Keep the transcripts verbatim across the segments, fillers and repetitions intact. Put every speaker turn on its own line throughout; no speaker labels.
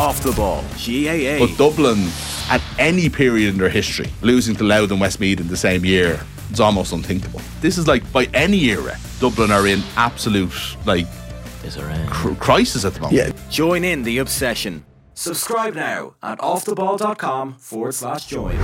Off the Ball, G A A.
But Dublin, at any period in their history, losing to Louth and Westmeath in the same year, it's almost unthinkable. This is like, by any era, Dublin are in absolute, like, cr- crisis at the moment.
Yeah. Join in the obsession. Subscribe now at offtheball.com forward slash join.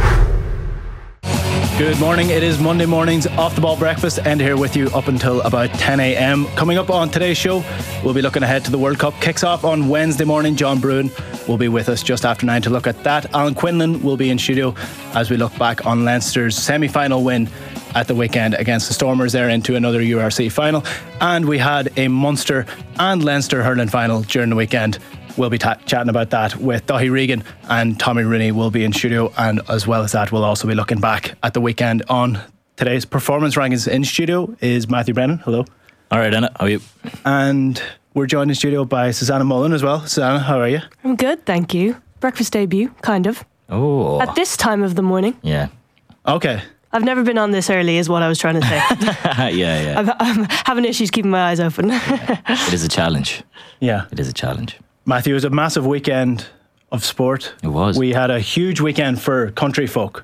Good morning. It is Monday morning's Off the Ball Breakfast, and here with you up until about ten a.m. Coming up on today's show, we'll be looking ahead to the World Cup. Kicks off on Wednesday morning. John Bruin will be with us just after nine to look at that. Alan Quinlan will be in studio as we look back on Leinster's semi-final win at the weekend against the Stormers there into another U R C final. And we had a Munster and Leinster hurling final during the weekend. We'll be ta- chatting about that with Daithí Regan, and Tommy Rooney will be in studio, and as well as that we'll also be looking back at the weekend on today's performance rankings. In studio is Matthew Brennan. Hello.
Alright, Anna, how are you?
And we're joined in studio by Susanna Mullen as well. Susanna, how are you?
I'm good, thank you. Breakfast debut, kind of.
Oh.
At this time of the morning.
Yeah.
Okay.
I've never been on this early is what I was trying to say.
yeah, yeah.
I'm, I'm having issues keeping my eyes open.
yeah. It is a challenge.
Yeah.
It is a challenge.
Matthew, it was a massive weekend of sport.
It was.
We had a huge weekend for country folk.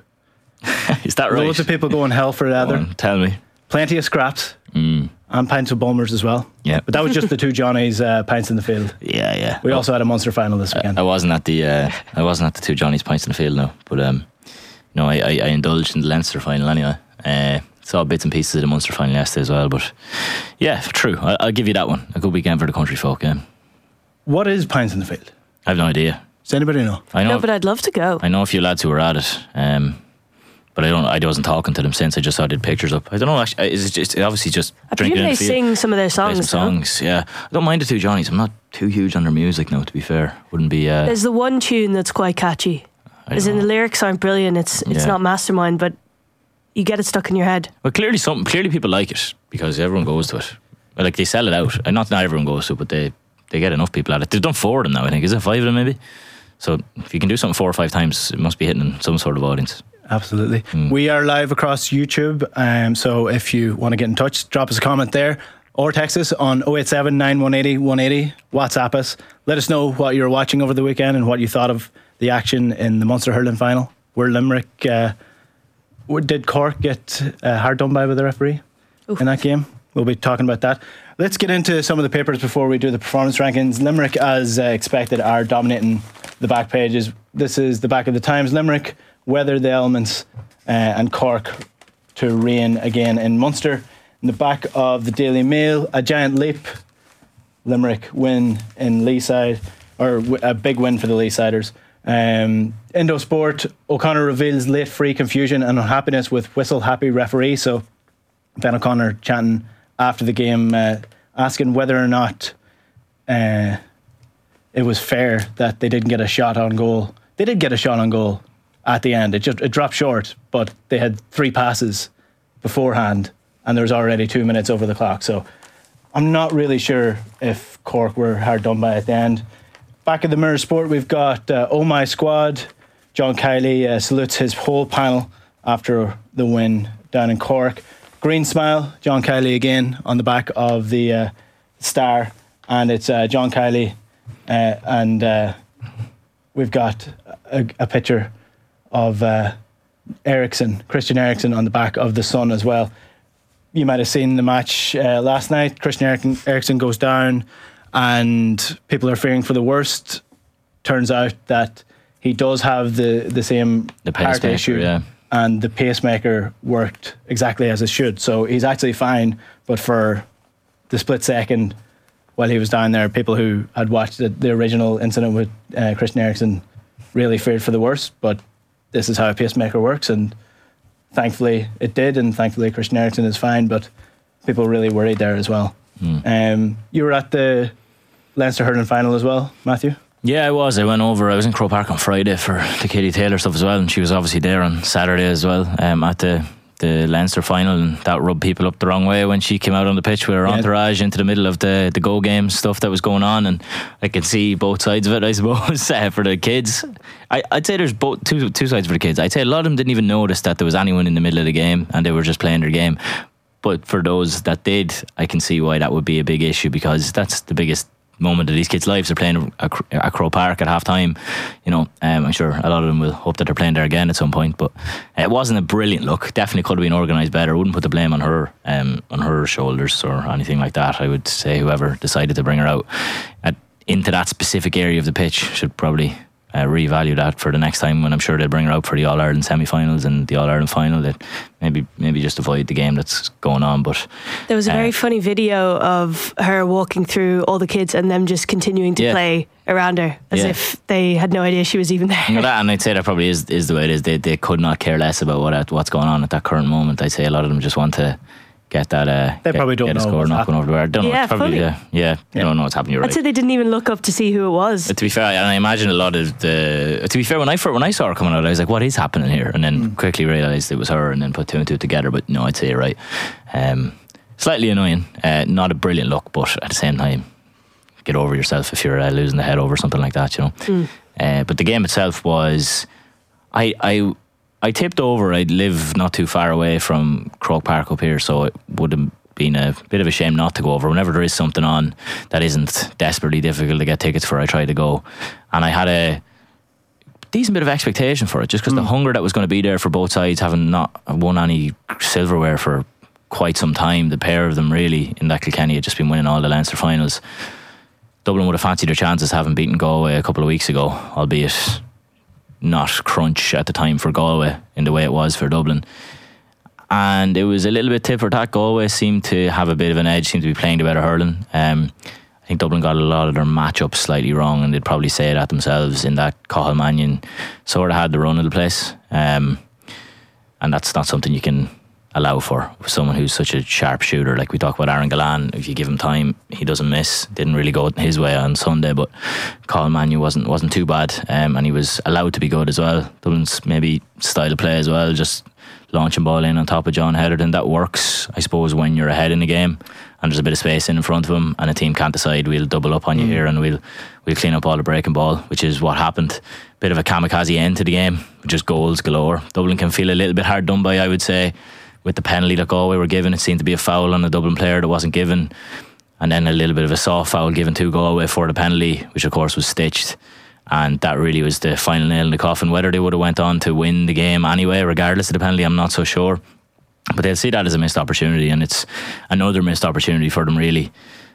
Is that right?
Loads of people going hell for leather.
On, tell me.
Plenty of scraps.
Mm.
And pints of Bulmers as well.
Yeah.
But that was just the two Johnnies uh, pints in the field.
Yeah, yeah.
We also had a Munster final this weekend.
I, I wasn't at the uh, I wasn't at the two Johnnies pints in the field now, but um, you know, I, I, I indulged in the Leinster final anyway. Uh, saw bits and pieces of the Munster final yesterday as well, but yeah, true. I, I'll give you that one. A good weekend for the country folk. Yeah.
What is pints in the field?
I have no idea.
Does anybody know?
I know.
No, but I'd love to go.
I know a few lads who were at it, um, but I don't. I wasn't talking to them since. I just saw I did pictures up. I don't know. Actually, is it just obviously just
I
drinking
presume
in
they
the field?
sing some of their
Play
songs.
some songs. Yeah, I don't mind the two Johnnies. I'm not too huge on their music now. To be fair, wouldn't be. Uh,
There's the one tune that's quite catchy. As in the lyrics aren't brilliant. It's it's
Yeah.
not Mastermind, but you get it stuck in your head.
Well, clearly, some clearly people like it because everyone goes to it. Like they sell it out. And not not everyone goes to it, but they they get enough people at it. They've done four of them now. I think is it five of them maybe. So if you can do something four or five times, it must be hitting some sort of audience.
Absolutely.
Mm.
We are live across YouTube, um, so if you want to get in touch, drop us a comment there or text us on oh eight seven, nine one eight oh, one eight oh. WhatsApp us. Let us know what you were watching over the weekend and what you thought of the action in the Munster hurling final. Where Limerick, uh, did Cork get uh, hard done by with the referee Oof. in that game? We'll be talking about that. Let's get into some of the papers before we do the performance rankings. Limerick, as uh, expected, are dominating the back pages. This is the back of the Times. Limerick weather the elements uh, and Cork to reign again in Munster. In the back of the Daily Mail, a giant leap. Limerick win in Leeside, or a big win for the Leesiders. Um, Indo Sport, O'Connor reveals late free confusion and unhappiness with whistle happy referee. So Ben O'Connor chatting after the game, uh, asking whether or not uh, it was fair that they didn't get a shot on goal. They did get a shot on goal at the end. It just it dropped short, but they had three passes beforehand and there was already two minutes over the clock. So I'm not really sure if Cork were hard done by at the end. Back at the Mirror Sport, we've got uh, Oh My Squad. John Kiley uh, salutes his whole panel after the win down in Cork. Green smile, John Kiley again on the back of the uh, Star, and it's uh, John Kiley, uh, and uh, we've got a, a picture of uh, Ericsson, Christian Eriksen, on the back of the Sun as well. You might have seen the match uh, last night. Christian Eriksen goes down, and people are fearing for the worst. Turns out that he does have the the same
The
heart
pacemaker,
issue.
yeah.
And the pacemaker worked exactly as it should. So he's actually fine, but for the split second while he was down there, people who had watched the, the original incident with uh, Christian Eriksen really feared for the worst, but this is how a pacemaker works, and thankfully it did, and thankfully Christian Eriksen is fine, but people really worried there as well. Mm. Um, you were at the Leinster hurling final as well, Matthew?
Yeah, I was. I went over. I was in Croke Park on Friday for the Katie Taylor stuff as well, and she was obviously there on Saturday as well um, at the the Leinster final, and that rubbed people up the wrong way when she came out on the pitch with her yeah. entourage into the middle of the, the Go Game stuff that was going on, and I could see both sides of it, I suppose, uh, for the kids. I, I'd say there's both two two sides for the kids. I'd say a lot of them didn't even notice that there was anyone in the middle of the game, and they were just playing their game. But for those that did, I can see why that would be a big issue, because that's the biggest moment of these kids' lives. They're playing at, at Croke Park at half time. You know, um, I'm sure a lot of them will hope that they're playing there again at some point. But it wasn't a brilliant look. Definitely could have been organised better. I wouldn't put the blame on her, um, on her shoulders or anything like that. I would say whoever decided to bring her out at, into that specific area of the pitch should probably Uh, revalue that for the next time when I'm sure they'll bring her out for the All-Ireland semi-finals and the All-Ireland final. That maybe maybe just avoid the game that's going on. But
there was a
uh,
very funny video of her walking through all the kids and them just continuing to
yeah.
play around her as
yeah.
if they had no idea she was even there.
You know that, and I'd say that probably is, is the way it is. They, they could not care less about what what's going on at that current moment. I'd say a lot of them just want to get that uh,
they
get,
probably don't
get a
know
score knocking over the bar. Don't know.
Yeah,
It's probably,
fully.
yeah, yeah, yeah. Don't know what's happening. You're
I'd
right.
say they didn't even look up to see who it was.
But to be fair, and I imagine a lot of the. To be fair, when I first, when I saw her coming out, I was like, "What is happening here?" And then mm. quickly realised it was her, and then put two and two together. But no, I'd say you're right. Um, slightly annoying. Uh, not a brilliant look, but at the same time, get over yourself if you're uh, losing the head over something like that. You know.
Mm.
Uh, but the game itself was, I I. I tipped over. I'd live not too far away from Croke Park up here, so it would have been a bit of a shame not to go over. Whenever there is something on that isn't desperately difficult to get tickets for, I try to go. And I had a decent bit of expectation for it, just because mm. the hunger that was going to be there for both sides, having not won any silverware for quite some time. The pair of them really in that Kilkenny had just been winning all the Leinster finals. Dublin would have fancied their chances having beaten Galway a couple of weeks ago, albeit not crunch at the time for Galway in the way it was for Dublin. And it was a little bit tit for tat. Galway seemed to have a bit of an edge, seemed to be playing the better hurling. Um, I think Dublin got a lot of their matchups slightly wrong, and they'd probably say that themselves in that Cathal Mannion sort of had the run of the place. Um, and that's not something you can allow for someone who's such a sharp shooter. Like we talk about Aaron Gillan, if you give him time, he doesn't miss. Didn't really go his way on Sunday, but Cathal Mannion wasn't wasn't too bad, um, and he was allowed to be good as well. Dublin's maybe style of play as well, just launching ball in on top of John Heatherton. That works, I suppose, when you're ahead in the game and there's a bit of space in front of him, and a team can't decide we'll double up on you mm. here and we'll we'll clean up all the breaking ball, which is what happened. Bit of a kamikaze end to the game, just goals galore. Dublin can feel a little bit hard done by, I would say, with the penalty that Galway were given. It seemed to be a foul on a Dublin player that wasn't given, and then a little bit of a soft foul given to Galway for the penalty, which of course was stitched, and that really was the final nail in the coffin. Whether they would have went on to win the game anyway regardless of the penalty, I'm not so sure, but they'll see that as a missed opportunity, and it's another missed opportunity for them really.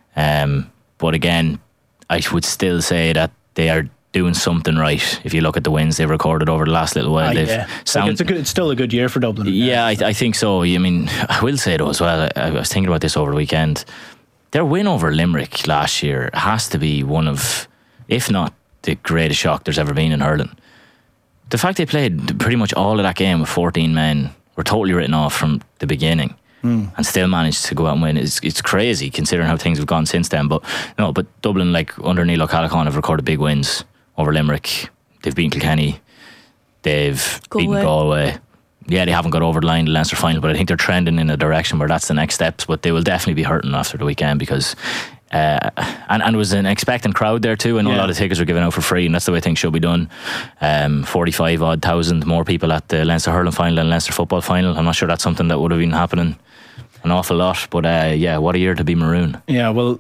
Um, but again, I would still say that they are doing something right. If you look at the wins they've recorded over the last little while,
uh,
they've
yeah.
sound,
like it's, a good, it's still a good year for Dublin.
Yeah, I, I think so. I mean, I will say though as well, I, I was thinking about this over the weekend. Their win over Limerick last year has to be one of, if not the greatest shock there's ever been in hurling. The fact they played pretty much all of that game with fourteen men, were totally written off from the beginning, mm. and still managed to go out and win. It's, it's crazy considering how things have gone since then. But no, but Dublin, like under Neil O'Callaghan, have recorded big wins over Limerick. They've beaten Kilkenny, they've Galway. beaten Galway. Yeah, they haven't got over the line in the Leinster final, but I think they're trending in a direction where that's the next steps. But they will definitely be hurting after the weekend because uh, and, and it was an expectant crowd there too. I know yeah. a lot of tickets were given out for free, and that's the way things should be done. um, forty-five odd thousand more people at the Leinster hurling final and Leinster football final. I'm not sure that's something that would have been happening an awful lot, but uh, yeah, what a year to be maroon.
Yeah, well,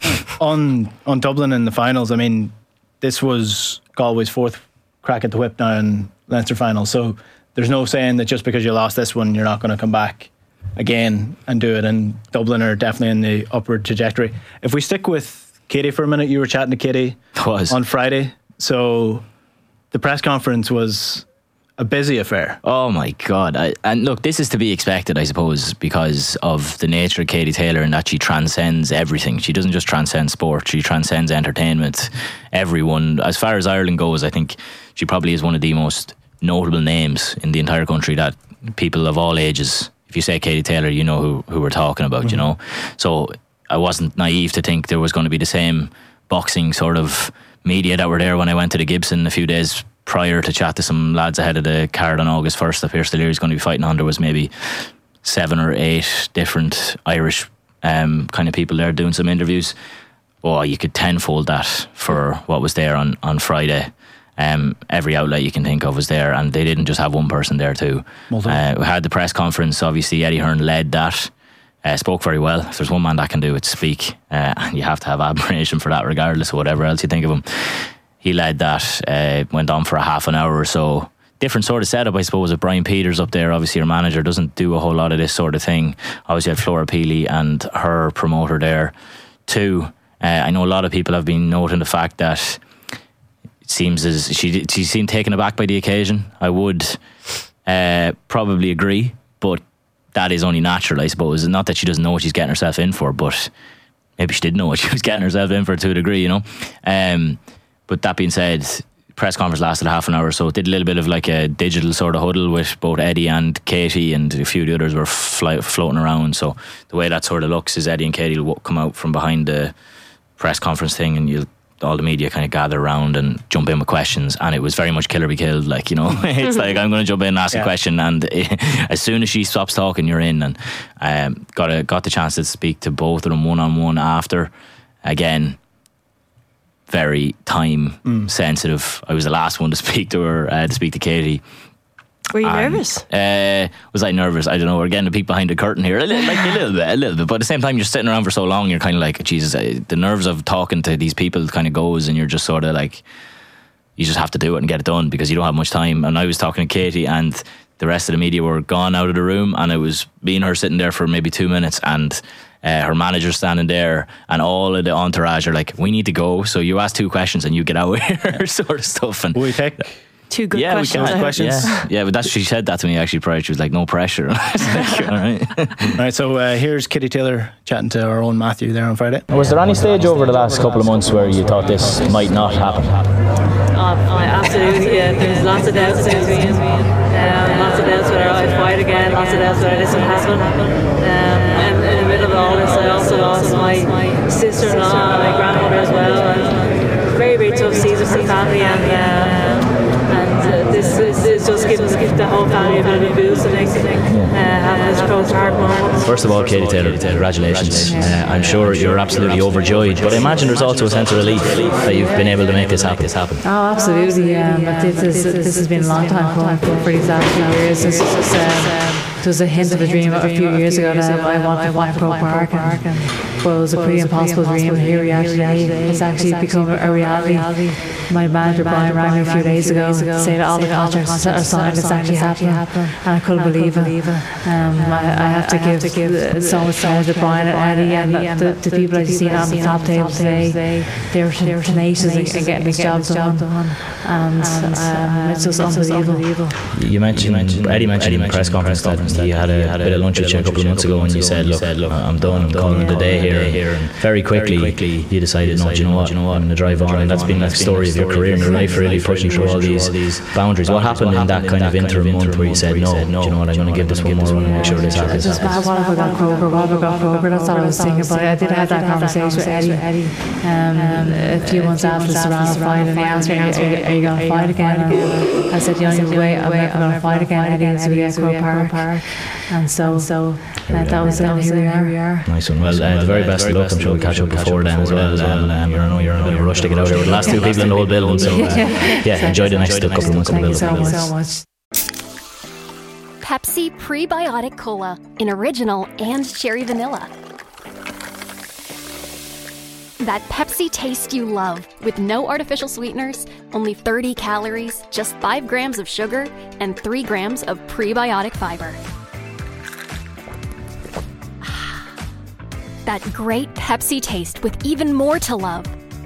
on on Dublin in the finals, I mean, this was Galway's fourth crack at the whip now in Leinster final, so there's no saying that just because you lost this one you're not going to come back again and do it, and Dublin are definitely in the upward trajectory. If we stick with Katie for a minute, you were chatting to Katie
was.
on Friday, so the press conference was a busy affair.
Oh my God. I, and look, this is to be expected, I suppose, because of the nature of Katie Taylor, and that she transcends everything. She doesn't just transcend sport, she transcends entertainment. Everyone, as far as Ireland goes, I think she probably is one of the most notable names in the entire country that people of all ages, if you say Katie Taylor, you know who, who we're talking about, mm-hmm. you know. So I wasn't naive to think there was going to be the same boxing sort of media that were there when I went to the Gibson a few days prior to chat to some lads ahead of the card on August first that Pierce Deliri's going to be fighting on. There was maybe seven or eight different Irish um, kind of people there doing some interviews. Oh, you could tenfold that for what was there on, on Friday. Um, every outlet you can think of was there, and they didn't just have one person there too. Uh, we had the press conference. Obviously Eddie Hearn led that. Uh, spoke very well. If there's one man that can do it, speak, uh, and you have to have admiration for that, regardless of whatever else you think of him. He led that, uh, went on for a half an hour or so. Different sort of setup, I suppose, with Brian Peters up there. Obviously, your manager doesn't do a whole lot of this sort of thing. Obviously, had Flora Peely and her promoter there too. Uh, I know a lot of people have been noting the fact that it seems as she she seemed taken aback by the occasion. I would uh, probably agree, but that is only natural, I suppose. Not that she doesn't know what she's getting herself in for, but maybe she did know what she was getting herself in for to a degree, you know. Um, but that being said, press conference lasted half an hour, so it did a little bit of like a digital sort of huddle with both Eddie and Katie, and a few of the others were fly, floating around. So the way that sort of looks is Eddie and Katie will come out from behind the press conference thing, and you'll all the media kind of gather around and jump in with questions, and it was very much kill or be killed, like, you know. It's like, I'm going to jump in and ask yeah. a question, and it, as soon as she stops talking, you're in. And um, got a, got the chance to speak to both of them one on one after. Again, very time mm. sensitive. I was the last one to speak to her, uh, to speak to Katie.
Were you
and,
nervous?
Uh, was I nervous? I don't know. We're getting a peek behind the curtain here, a little, like a little bit, a little bit. But at the same time, you're sitting around for so long, you're kind of like, Jesus, uh, the nerves of talking to these people kind of goes, and you're just sort of like, you just have to do it and get it done because you don't have much time. And I was talking to Katie, and the rest of the media were gone out of the room, and it was me and her sitting there for maybe two minutes, and uh, her manager standing there, and all of the entourage are like, we need to go, so you ask two questions and you get out here, sort of stuff. And
will we take
two good
yeah,
questions?
We can.
questions.
Yeah, yeah, but that's, she said that to me actually prior. She was like, no pressure. Like, all right.
All right, so uh, here's Katie Taylor chatting to our own Matthew there on Friday.
Was there any stage over the last couple of months where you thought this might not happen?
Oh, absolutely, yeah. There's lots of doubts in between. Um, lots of doubts whether I'd fight again, lots of doubts whether this would happen. Um, and in the middle of all this, I also lost my sister-in-law and my grandmother as well. And very, very tough season for the family, and uh, and uh, this, is, this just gives, gives the whole family a bit of a boost, and makes it uh, have this post-heart moment.
First of all, Katie Taylor, congratulations. Uh, I'm sure you're absolutely overjoyed, but I imagine there's also a sense of relief that you've been able to make this happen.
Oh, absolutely, yeah. But this, is, this has been a long time coming for, for these last few years. This is, um, there was a hint of a dream a few years ago that I wanted to find Croke Park, and well, it was a pretty impossible dream, and here we are today. It's actually become a reality. My manager Brian rang me a few days ago to say that all the contracts are signed, it's actually happening, and I couldn't believe it. Um, I, I have to give, to give so much credit to Brian and Eddie and the, the people I've seen on the top table today. They were tenacious in getting this job done, and um, it's just unbelievable.
You mentioned, Eddie mentioned in the press conference that you had a, had a bit of lunch with you a couple of months ago, and you said, look, I'm done, I'm calling it a day here. And very quickly, you decided, no, do you know what, I'm going to drive on. And that's been the story of your career and your life, really pushing through all these boundaries. What happened in that kind of interim month where you said, no, do you know what, I'm going to give this one more run and make sure this happens?
Just what have I got Croker, what have I got Croker? That's all I was thinking about. I did have that conversation with Eddie um, a few months after the Serrano fight, and he asked me, are you going to fight again? And I said, the only way I'm never going to fight again, Eddie, is to be at Croke Park. And so, so uh, that was it. Here we are. We are.
Nice one. Well, uh, the very best of luck. I'm sure we'll catch up before then as well. And um, I know you're in a bit of a rush to get out here with the last two people in the whole building. So uh, yeah, enjoy the next couple of months in the building.
Thank you so much.
Pepsi Prebiotic Cola in original and cherry vanilla. That Pepsi taste you love, with no artificial sweeteners, only thirty calories, just five grams of sugar, and three grams of prebiotic fiber. That great Pepsi taste with even more to love.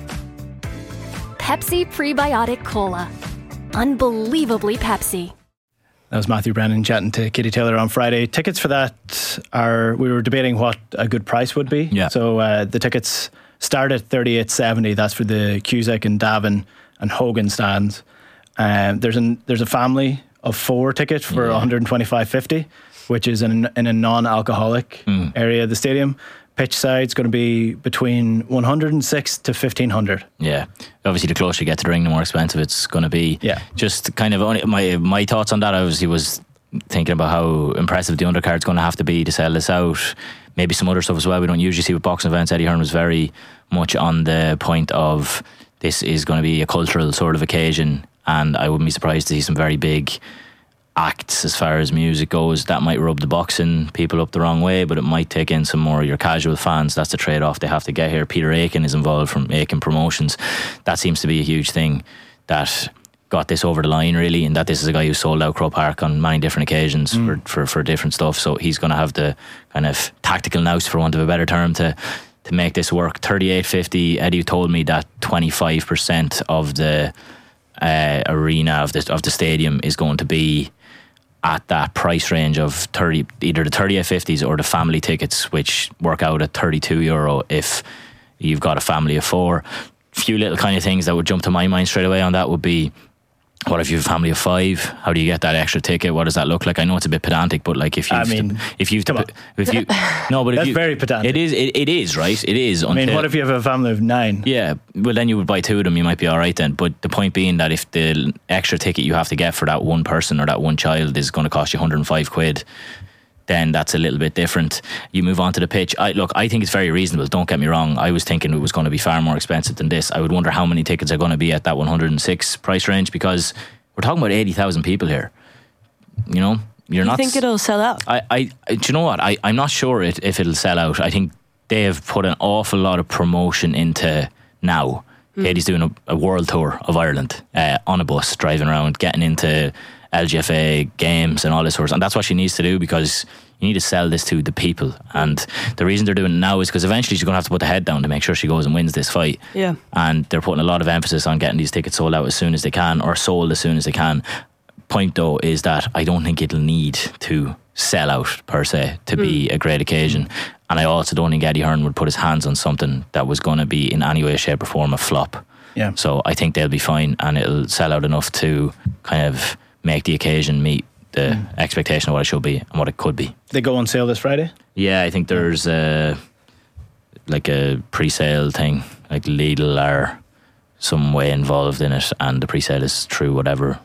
Pepsi Prebiotic Cola. Unbelievably Pepsi.
That was Matthew Brennan chatting to Katie Taylor on Friday. Tickets for that are, we were debating what a good price would be.
Yeah.
So uh, the tickets start at thirty-eight seventy. That's for the Cusack and Davin and Hogan stands. Um, there's an there's a family of four ticket for yeah. one twenty-five fifty, which is in, in a non-alcoholic mm. area of the stadium. Pitch side's going to be between one hundred six to fifteen hundred.
Yeah, obviously the closer you get to the ring, the more expensive it's going to be.
Yeah,
just kind of only, my my thoughts on that. Obviously, was thinking about how impressive the undercard's going to have to be to sell this out. Maybe some other stuff as well we don't usually see with boxing events. Eddie Hearn was very much on the point of this is going to be a cultural sort of occasion, and I wouldn't be surprised to see some very big acts as far as music goes. That might rub the boxing people up the wrong way, but it might take in some more of your casual fans. That's the trade-off they have to get here. Peter Aiken is involved from Aiken Promotions. That seems to be a huge thing that got this over the line, really, and that this is a guy who sold out Croke Park on many different occasions mm. for, for, for different stuff. So he's going to have the kind of tactical nous, for want of a better term, to to make this work. thirty-eight fifty. Eddie told me that twenty-five percent of the uh, arena of the of the stadium is going to be at that price range of thirty, either the thirty-eight fifties or the family tickets, which work out at thirty-two euro if you've got a family of four. Few little kind of things that would jump to my mind straight away on that would be, what if you have a family of five? How do you get that extra ticket? What does that look like? I know it's a bit pedantic, but like if you,
I mean,
if you, if you, no, but if
that's
you,
very pedantic.
It is, it, it is, right? It is.
I mean, what if you have a family of nine?
Yeah, well, then you would buy two of them. You might be all right then. But the point being that if the extra ticket you have to get for that one person or that one child is going to cost you one hundred and five quid, then that's a little bit different. You move on to the pitch. I, look, I think it's very reasonable. Don't get me wrong. I was thinking it was going to be far more expensive than this. I would wonder how many tickets are going to be at that one hundred and six price range, because we're talking about eighty thousand people here. You know, you're
you
not.
think it'll sell out?
I, I, do you know what? I, I'm not sure it, if it'll sell out. I think they have put an awful lot of promotion into now. Mm. Katie's doing a, a world tour of Ireland uh, on a bus, driving around, getting into L G F A games and all this sort of stuff. And that's what she needs to do, because you need to sell this to the people. And the reason they're doing it now is because eventually she's going to have to put the head down to make sure she goes and wins this fight.
Yeah.
And they're putting a lot of emphasis on getting these tickets sold out as soon as they can, or sold as soon as they can. Point though is that I don't think it'll need to sell out per se to mm. be a great occasion. And I also don't think Eddie Hearn would put his hands on something that was going to be in any way, shape or form a flop.
Yeah.
So I think they'll be fine, and it'll sell out enough to kind of make the occasion meet the mm. expectation of what it should be and what it could be.
They go on sale this Friday?
Yeah, I think there's a, like a pre-sale thing, like Lidl are some way involved in it, and the pre-sale is through whatever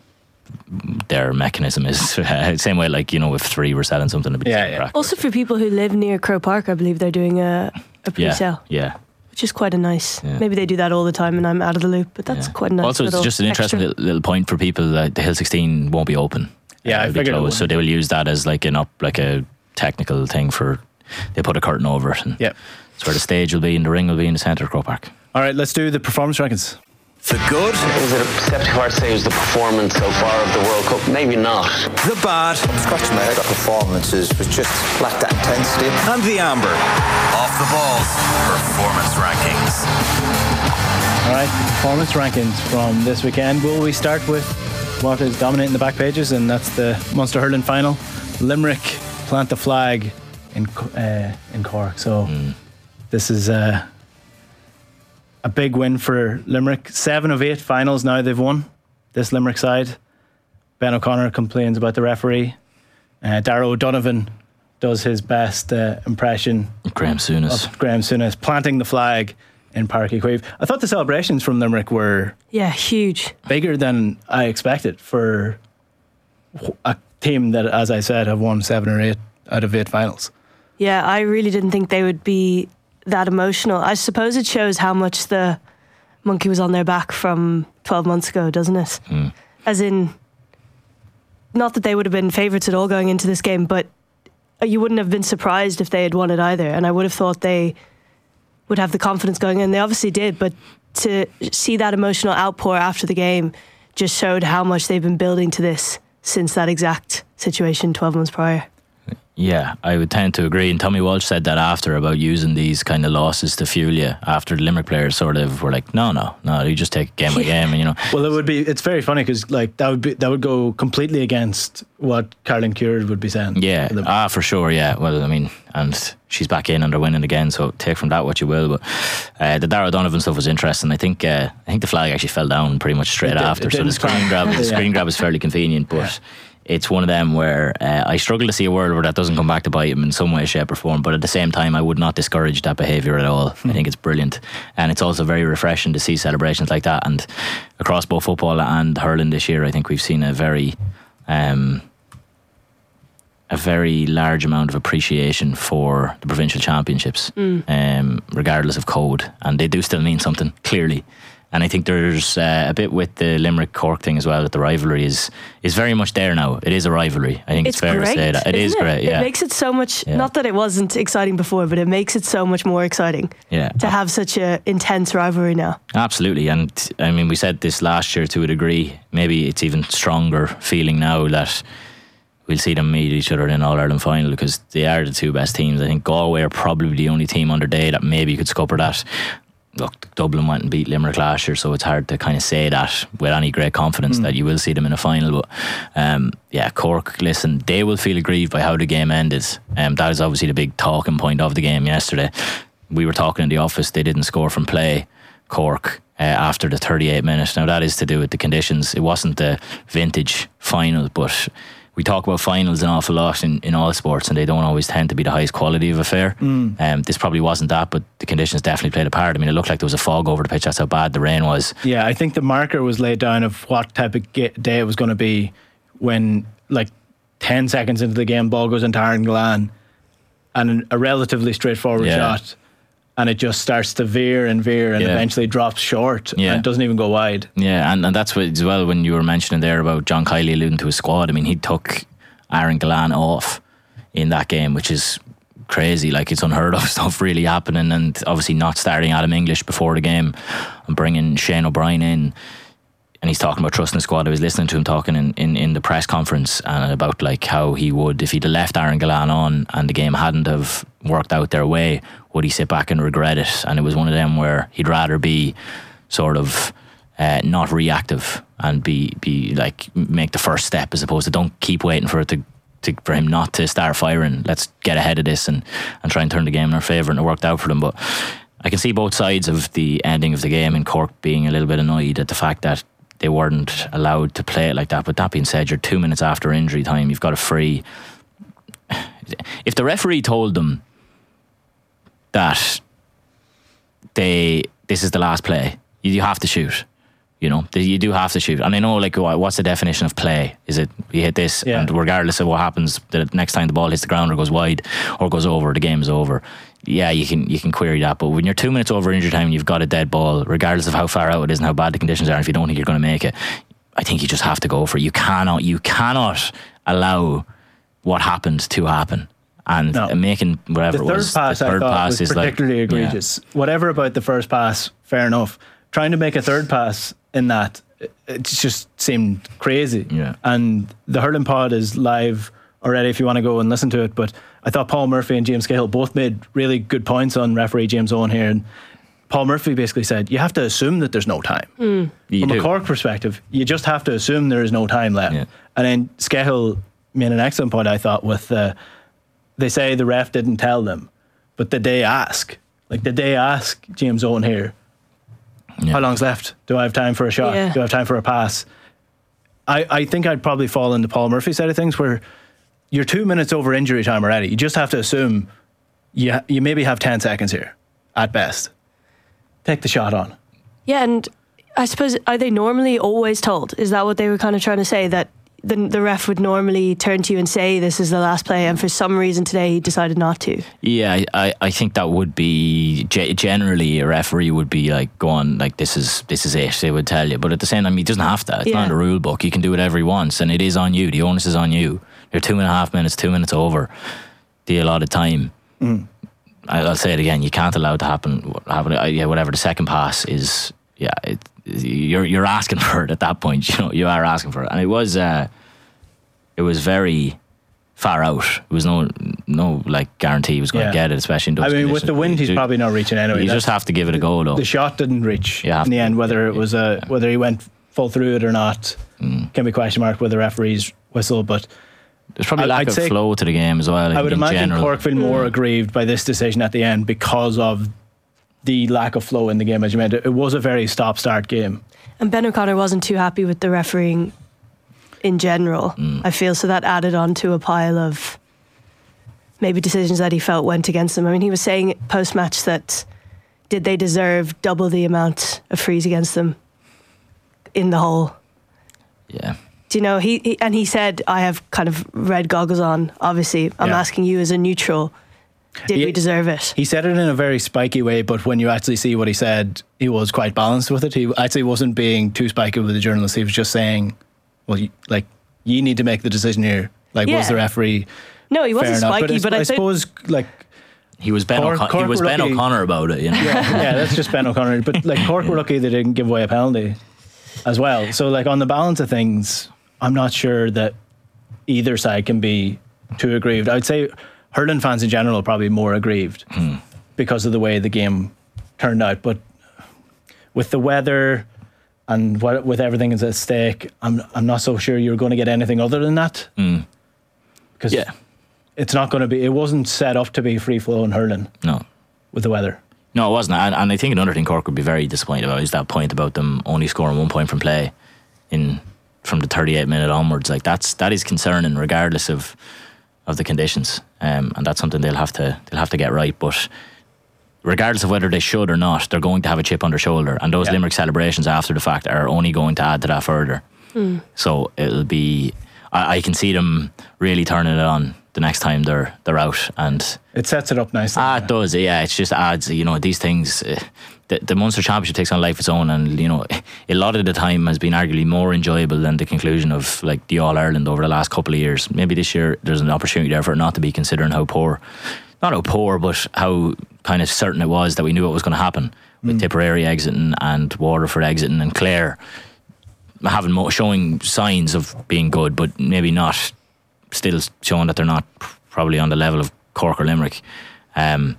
their mechanism is. Same way, like, you know, if three were selling something, it'd be
yeah, yeah.
Also for people who live near Croke Park, I believe they're doing a, a pre-sale.
Yeah, yeah.
Which is quite a nice.
Yeah.
Maybe they do that all the time and I'm out of the loop, but that's
yeah.
quite a nice.
Also, it's just an interesting little, little point for people that the Hill sixteen won't be open.
Yeah, I figured it would.
So they will use that as like an up, like a technical thing for. They put a curtain over it, and
yeah,
that's where the stage will be, and the ring will be in the centre of Croke Park.
All right, let's do the performance rankings.
The good.
Is it a step too far to say it was the performance so far of the World Cup? Maybe not.
The bad.
Scratching my head, the performances was just lacked that intensity.
And the amber. Off the ball. Performance rankings.
All right, the performance rankings from this weekend. Will we start with what is dominating the back pages, and that's the Munster Hurling final? Limerick plant the flag in uh, in Cork. So mm. this is uh, a big win for Limerick. Seven of eight finals now they've won, this Limerick side. Ben O'Connor complains about the referee. Uh, Darragh O'Donovan does his best uh, impression
Graham Souness.
of Graham Souness planting the flag in Páirc Uí Chaoimh. I thought the celebrations from Limerick were
yeah huge,
bigger than I expected for a team that, as I said, have won seven or eight out of eight finals.
Yeah, I really didn't think they would be that emotional. I suppose it shows how much the monkey was on their back from twelve months ago, doesn't it? Mm. As in, not that they would have been favourites at all going into this game, but you wouldn't have been surprised if they had won it either. And I would have thought they would have the confidence going in. They obviously did, but to see that emotional outpour after the game just showed how much they've been building to this since that exact situation twelve months prior.
Yeah, I would tend to agree. And Tommy Walsh said that after, about using these kind of losses to fuel you. After the Limerick players sort of were like, no, no, no, you just take game by game, and you know.
Well, it would be. It's very funny because like that would be that would go completely against what Caroline Currid would be saying.
Yeah, ah, for sure. Yeah. Well, I mean, and she's back in and they're winning again. So take from that what you will. But uh, the Darragh O'Donovan stuff was interesting. I think uh, I think the flag actually fell down pretty much straight
it
after.
Did,
so the screen grab, the screen yeah. grab is fairly convenient, but. Yeah. It's one of them where uh, I struggle to see a world where that doesn't come back to bite him in some way, shape or form, but at the same time I would not discourage that behaviour at all. Mm. I think it's brilliant, and it's also very refreshing to see celebrations like that. And across both football and hurling this year, I think we've seen a very um, a very large amount of appreciation for the provincial championships, mm. um, regardless of code, and they do still mean something, clearly. And I think there's uh, a bit with the Limerick Cork thing as well, that the rivalry is is very much there now. It is a rivalry. I think it's,
It's
fair
great,
to say that. It is
isn't
great, yeah.
It makes it so much,
Yeah.
not that it wasn't exciting before, but it makes it so much more exciting
Yeah.
to have such a intense rivalry now.
Absolutely. And I mean, we said this last year to a degree. Maybe it's even stronger feeling now that we'll see them meet each other in an All-Ireland final, because they are the two best teams. I think Galway are probably the only team under day that maybe could scupper that. Look, Dublin went and beat Limerick last year, so it's hard to kind of say that with any great confidence mm. that you will see them in a final. But um, yeah, Cork, listen, they will feel aggrieved by how the game ended. Um, that was obviously the big talking point of the game yesterday. We were talking in the office, they didn't score from play, Cork, uh, after the thirty-eight minutes. Now that is to do with the conditions. It wasn't the vintage final, but we talk about finals an awful lot in, in all sports, and they don't always tend to be the highest quality of affair. Mm. Um, this probably wasn't that, but the conditions definitely played a part. I mean, it looked like there was a fog over the pitch. That's how bad the rain was.
Yeah, I think the marker was laid down of what type of ga- day it was going to be when, like, ten seconds into the game, ball goes into Aaron Gillane, and a relatively straightforward
yeah.
shot, and it just starts to veer and veer and yeah. eventually drops short
yeah.
and doesn't even go wide.
Yeah, and, and that's what as well, when you were mentioning there about John Kiley alluding to his squad. I mean, he took Aaron Gillane off in that game, which is crazy. Like, it's unheard of stuff really happening, and obviously not starting Adam English before the game and bringing Shane O'Brien in. And he's talking about trusting the squad. I was listening to him talking in, in, in the press conference and about like how he would, if he'd have left Aaron Gillane on and the game hadn't have worked out their way, would he sit back and regret it? And it was one of them where he'd rather be sort of uh, not reactive and be be like make the first step, as opposed to don't keep waiting for it to, to for him not to start firing. Let's get ahead of this and, and try and turn the game in our favour, and it worked out for them. But I can see both sides of the ending of the game, and Cork being a little bit annoyed at the fact that they weren't allowed to play it like that. But that being said, you're two minutes after injury time, you've got a free. If the referee told them that they this is the last play, you have to shoot. You know, you do have to shoot. And I know, like, what's the definition of play? Is it you hit this, yeah. and regardless of what happens, the next time the ball hits the ground or goes wide or goes over, the game is over. Yeah, you can you can query that. But when you're two minutes over injury time and you've got a dead ball, regardless of how far out it is and how bad the conditions are, if you don't think you're going to make it, I think you just have to go for it. You cannot you cannot allow what happened to happen. And
no.
making whatever
the
it
third
was,
pass,
the third
I thought,
pass
was
is
particularly
like,
egregious.
Yeah.
Whatever about the first pass, fair enough. Trying to make a third pass in that, it just seemed crazy.
Yeah.
And the Hurling Pod is live already if you want to go and listen to it. But I thought Paul Murphy and James Cahill both made really good points on referee James Owen here. And Paul Murphy basically said, you have to assume that there's no time.
Mm.
You
From
do.
a Cork perspective, you just have to assume there is no time left.
Yeah.
And then Scahill made an excellent point, I thought, with uh, they say the ref didn't tell them, but did they ask? Like, did they ask James Owen here,
yeah.
how long's left? Do I have time for a shot?
Yeah.
Do I have time for a pass? I, I think I'd probably fall into Paul Murphy's side of things, where you're two minutes over injury time already. You just have to assume you, ha- you maybe have ten seconds here, at best. Take the shot on.
Yeah, and I suppose, are they normally always told? Is that what they were kind of trying to say? That the, the ref would normally turn to you and say, this is the last play, and for some reason today he decided not to?
Yeah, I, I think that would be, generally a referee would be like, go on, like, this is this is it, they would tell you. But at the same time, he doesn't have to. It's
Yeah.
not in the rule book. He can do whatever he wants, and it is on you. The onus is on you. You're two and a half minutes, two minutes over the allotted time.
Mm.
I'll say it again, you can't allow it to happen. happen yeah, whatever the second pass is, yeah, it, you're you're asking for it at that point. You know, you are asking for it, and it was uh, it was very far out. It was no no like guarantee he was going to
Yeah.
get it, especially in those
I mean, with
conditions.
the wind, he's
you,
probably not reaching anyway.
You
That's-
just have to give it a go, though.
The shot didn't reach
You have
in the
to.
end. Whether it was a whether he went full through it or not
Mm.
can be question mark with the referee's whistle. But
There's probably
I-
lack
I'd
of
say-
flow to the game as well.
I would
in
imagine
general.
Cork feel more aggrieved by this decision at the end because of the lack of flow in the game. As you mentioned, it was a very stop-start game.
And Ben O'Connor wasn't too happy with the refereeing in general,
Mm.
I feel, so that added on to a pile of maybe decisions that he felt went against him. I mean, he was saying post-match that did they deserve double the amount of frees against them in the whole?
Yeah.
Do you know, he, he and he said, I have kind of red goggles on, obviously. I'm
Yeah.
asking you as a neutral, did
He-
we deserve it?
He said it in a very spiky way, but when you actually see what he said, he was quite balanced with it. He actually wasn't being too spiky with the journalists. He was just saying, well, you, like, you need to make the decision here. Like, was
Yeah.
the referee
No, he wasn't
fair enough?
spiky,
I,
but
I,
I, thi-
suppose, like,
He was Ben.
Cork-
O'Con-
Cork
he was
were
Ben
lucky-
O'Connor about it. You know.
yeah, yeah, that's just Ben O'Connor. But like Cork were lucky they didn't give away a penalty as well. So like on the balance of things, I'm not sure that either side can be too aggrieved. I'd say hurling fans in general are probably more aggrieved
Mm.
because of the way the game turned out. But with the weather and what, with everything is at stake, I'm I'm not so sure you're going to get anything other than that.
Mm.
Because
Yeah.
it's not going to be. It wasn't set up to be free flowing hurling
No.
with the weather.
No, it wasn't. And, and I think another thing Cork would be very disappointed about is that point about them only scoring one point from play in from the thirty-eight minute onwards. Like that's that is concerning, regardless of of the conditions, um, and that's something they'll have to they'll have to get right. But regardless of whether they should or not, they're going to have a chip on their shoulder, and those
Yeah.
Limerick celebrations after the fact are only going to add to that further. So it'll be. I, I can see them really turning it on the next time they're they're out and.
It sets it up nicely.
Ah, it does. Yeah, it just adds. You know, these things. Uh, the, the Munster Championship takes on life of its own, and you know, a lot of the time has been arguably more enjoyable than the conclusion of like the All Ireland over the last couple of years. Maybe this year there's an opportunity there for it not to be, considering how poor, not how poor, but how kind of certain it was that we knew what was going to happen with
Mm.
Tipperary exiting and Waterford exiting and Clare having mo- showing signs of being good, but maybe not. Still showing that they're not probably on the level of Cork or Limerick. Um,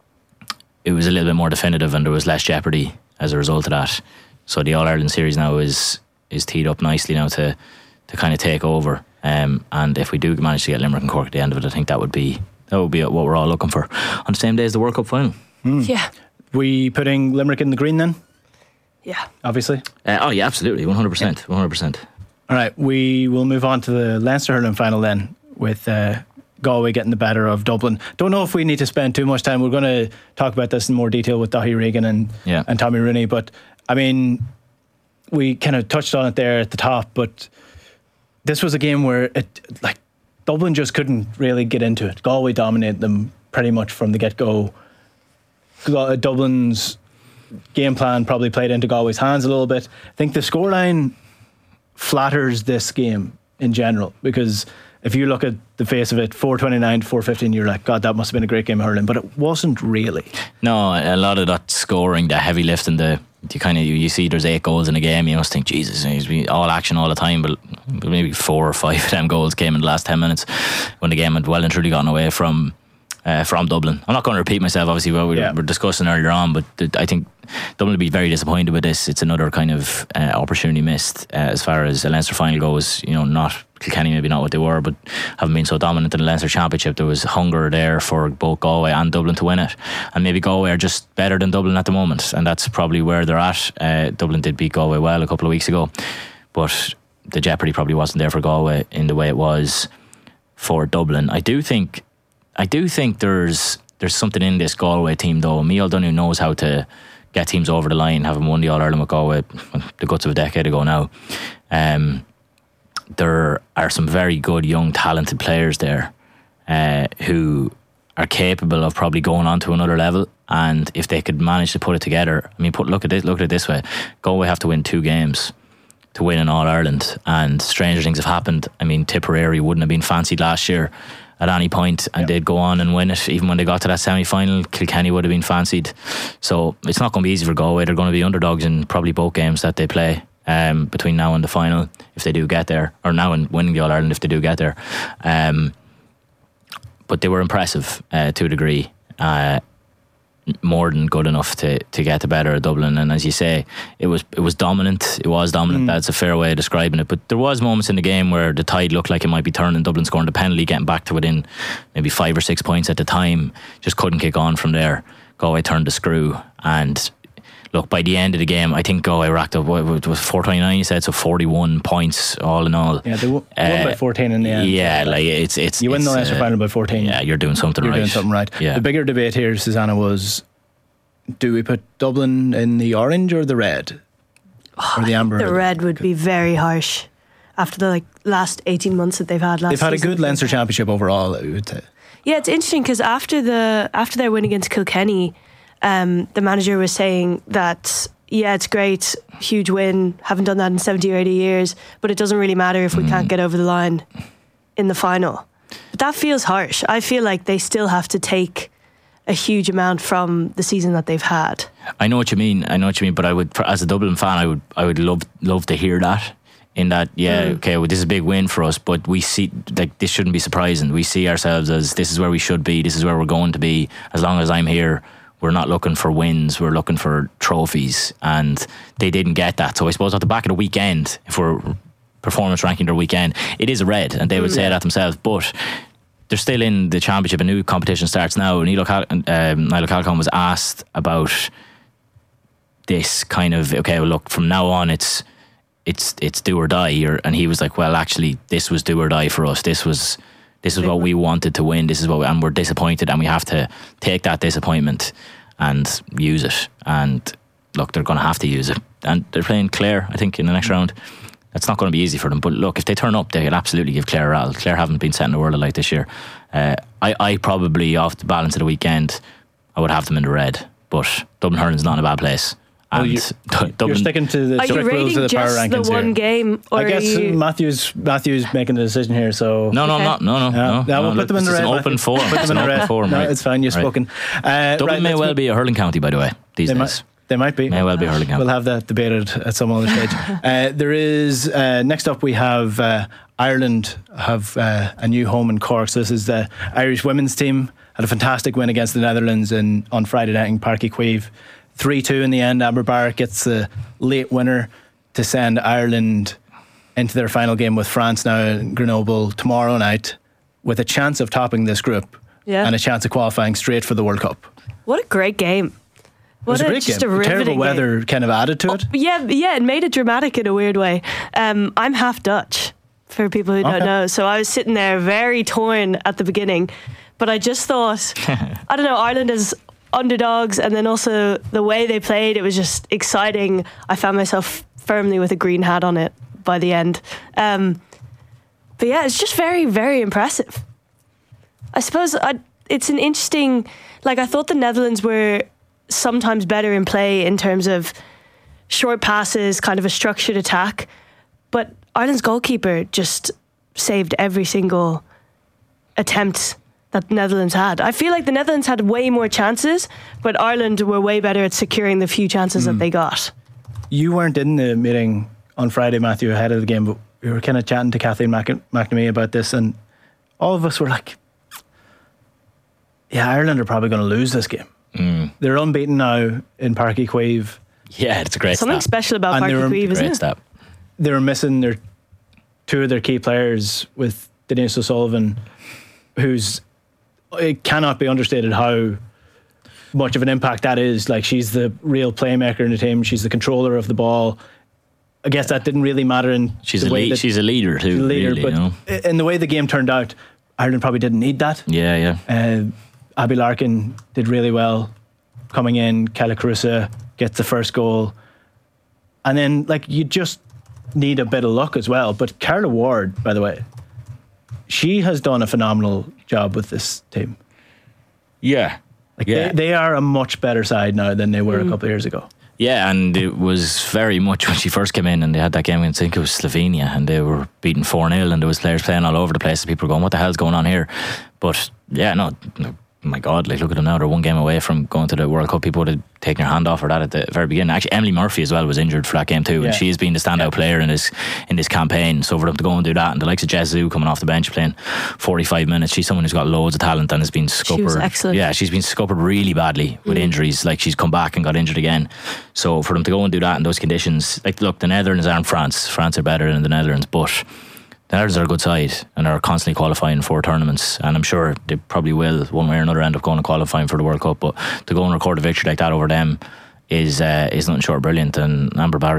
it was a little bit more definitive, and there was less jeopardy as a result of that. So the All Ireland series now is is teed up nicely now to to kind of take over. Um, and if we do manage to get Limerick and Cork at the end of it, I think that would be that would be what we're all looking for on the same day as the World Cup final.
yeah,
We putting Limerick in the green then,
yeah.
obviously.
Uh, oh yeah, absolutely, one hundred percent, one hundred percent.
All right, we will move on to the Leinster hurling final then, with uh, Galway getting the better of Dublin. Don't know if we need to spend too much time. We're going to talk about this in more detail with Daithí Regan and
Yeah.
and Tommy Rooney. But I mean, we kind of touched on it there at the top. But this was a game where it like Dublin just couldn't really get into it. Galway dominated them pretty much from the get go. Dublin's game plan probably played into Galway's hands a little bit. I think the scoreline flatters this game in general, because if you look at the face of it, four twenty-nine to four fifteen, you're like, God, that must have been a great game of hurling, but it wasn't really.
No, a lot of that scoring, the heavy lifting, the you kind of you, you see there's eight goals in a game, you must think, Jesus, he's been all action all the time, but maybe four or five of them goals came in the last ten minutes when the game had well and truly gotten away from uh, from Dublin. I'm not going to repeat myself, obviously, what we
Yeah.
were discussing earlier on, but th- I think Dublin will be very disappointed with this. It's another kind of uh, opportunity missed uh, as far as the Leinster final goes. You know, not Kilkenny, maybe not what they were, but having been so dominant in the Leinster Championship, there was hunger there for both Galway and Dublin to win it. And maybe Galway are just better than Dublin at the moment, and that's probably where they're at. Uh, Dublin did beat Galway well a couple of weeks ago, but the jeopardy probably wasn't there for Galway in the way it was for Dublin. I do think, I do think there's there's something in this Galway team though. Michael Donoghue knows how to get teams over the line, having won the All Ireland with Galway the guts of a decade ago now. Um, there are some very good young talented players there uh, who are capable of probably going on to another level, and if they could manage to put it together, I mean, put look at it look at it this way: Galway have to win two games to win an All Ireland, and stranger things have happened. I mean, Tipperary wouldn't have been fancied last year at any point, and
Yep.
they'd go on and win it. Even when they got to that semi-final, Kilkenny would have been fancied. So it's not going to be easy for Galway. They're going to be underdogs in probably both games that they play um, between now and the final, if they do get there, or now and winning the All Ireland if they do get there. Um, but they were impressive uh, to a degree. Uh, more than good enough to, to get the better of Dublin, and as you say, it was it was dominant. It was dominant. Mm. That's a fair way of describing it. But there was moments in the game where the tide looked like it might be turning. Dublin scoring the penalty, getting back to within maybe five or six points at the time. Just couldn't kick on from there. Galway turned the screw, and look, by the end of the game, I think Galway racked up what it was four twenty-nine. You said, so forty-one points all in all.
Yeah, they w- won
uh,
by fourteen in the end.
Yeah, like it's it's
you win
it's,
the Leinster
uh,
final by fourteen.
Yeah, you're doing something
you're
right.
You're doing something right.
Yeah.
The bigger debate here, Susanna, was: do we put Dublin in the orange or the red, or the amber?
The red would be very harsh after the like last eighteen months that they've had last
They've had a
season.
good Leinster Championship overall, I would say.
Yeah, it's interesting because after the after their win against Kilkenny, um, the manager was saying that yeah, it's great, huge win, haven't done that in seventy or eighty years, but it doesn't really matter if we mm. can't get over the line in the final. But that feels harsh. I feel like they still have to take a huge amount from the season that they've had.
I know what you mean. I know what you mean. But I would, as a Dublin fan, I would, I would love, love to hear that. In that, yeah, mm. okay, well, this is a big win for us, but we see like this shouldn't be surprising. We see ourselves as this is where we should be. This is where we're going to be. As long as I'm here, we're not looking for wins. We're looking for trophies, and they didn't get that. So I suppose at the back of the weekend, if we're performance ranking their weekend, it is a red, and they would mm. say that themselves. But they're still in the championship. A new competition starts now. Niall Cal- um, Niall Calcon was asked about this kind of okay. Well, look, from now on, it's. It's it's do or die, or, and he was like, well, actually, this was do or die for us. This was this is what we wanted to win. This is what, we, and we're disappointed, and we have to take that disappointment and use it. And look, they're going to have to use it. And they're playing Clare, I think, in the next round. That's not going to be easy for them. But look, if they turn up, they could absolutely give Clare a rattle. Clare haven't been setting the world alight this year. Uh, I I probably off the balance of the weekend, I would have them in the red. But Dublin Hurling's not in a bad place. And
well, you, Dublin, you're sticking to the strict rules of the power rankings
the one
here.
Game, or
I guess
you...
Matthew's Matthew's making the decision here. So
no, no,
okay.
not, no, no,
yeah.
no.
Yeah, we'll
no,
put
look,
them in the red.
It's an open forum.
Put them in the red.
Forum,
no,
right.
it's fine. You've
right.
spoken. Uh,
Dublin
right,
may well be a hurling county, by the way. These
they
days,
might, they might be.
May well be a hurling county.
We'll have that debated at some other stage. uh, there is uh, next up we have uh, Ireland have uh, a new home in Cork. So this is the Irish women's team had a fantastic win against the Netherlands in on Friday night in Páirc Uí Chaoimh. three two in the end. Amber Barrett gets the late winner to send Ireland into their final game with France now in Grenoble tomorrow night, with a chance of topping this group
yeah.
and a chance of qualifying straight for the World Cup.
What a great game.
What it was a, a great
just
game.
A
terrible weather
game.
kind of added to it.
Oh, yeah, yeah, it made it dramatic in a weird way. Um, I'm half Dutch, for people who
okay.
don't know. So I was sitting there very torn at the beginning, but I just thought, I don't know, Ireland is underdogs, and then also the way they played, it was just exciting. I found myself firmly with a green hat on it by the end. Um, but yeah, it's just very, very impressive. I suppose I, it's an interesting, like I thought the Netherlands were sometimes better in play in terms of short passes, kind of a structured attack, but Ireland's goalkeeper just saved every single attempt that the Netherlands had. I feel like the Netherlands had way more chances, but Ireland were way better at securing the few chances mm. that they got.
You weren't in the meeting on Friday, Matthew, ahead of the game, but we were kind of chatting to Kathleen Mc- McNamee about this, and all of us were like, yeah, Ireland are probably going to lose this game. Mm. They're unbeaten now in Páirc Uí Chaoimh.
Yeah, it's a great
Something
stat.
special about Páirc Uí Chaoimh, isn't it?
Stat.
They were missing their two of their key players with Denise O'Sullivan, who's it cannot be understated how much of an impact that is. Like, she's the real playmaker in the team. She's the controller of the ball. I guess that didn't really matter in
she's
the
a
way
lead,
that
she's a leader too.
she's a leader,
really,
but
you know?
in the way the game turned out, Ireland probably didn't need that.
Yeah, yeah.
Uh, Abby Larkin did really well coming in. Kella Carusa gets the first goal, and then like you just need a bit of luck as well. But Carla Ward, by the way, she has done a phenomenal job with this team.
Yeah.
Like
yeah.
They, they are a much better side now than they were mm. a couple of years ago.
Yeah, and it was very much when she first came in and they had that game against, I think it was Slovenia, and they were beaten four nil and there was players playing all over the place and people were going, what the hell's going on here? But yeah, no, no my God, like look at them now, they're one game away from going to the World Cup. People would have taken their hand off for that at the very beginning. Actually, Emily Murphy as well was injured for that game too, yeah. and she's been the standout yeah. player in this in this campaign. So for them to go and do that, and the likes of Jess Zhu coming off the bench playing forty-five minutes, she's someone who's got loads of talent and has been scuppered.
She was excellent.
Yeah, she's been scuppered really badly with mm. injuries. Like she's come back and got injured again. So for them to go and do that in those conditions, like look, the Netherlands aren't France. France are better than the Netherlands, but the Netherlands are a good side and are constantly qualifying for tournaments, and I'm sure they probably will one way or another end up going and qualifying for the World Cup. But to go and record a victory like that over them is uh, is nothing short of brilliant. And Amber Barrett just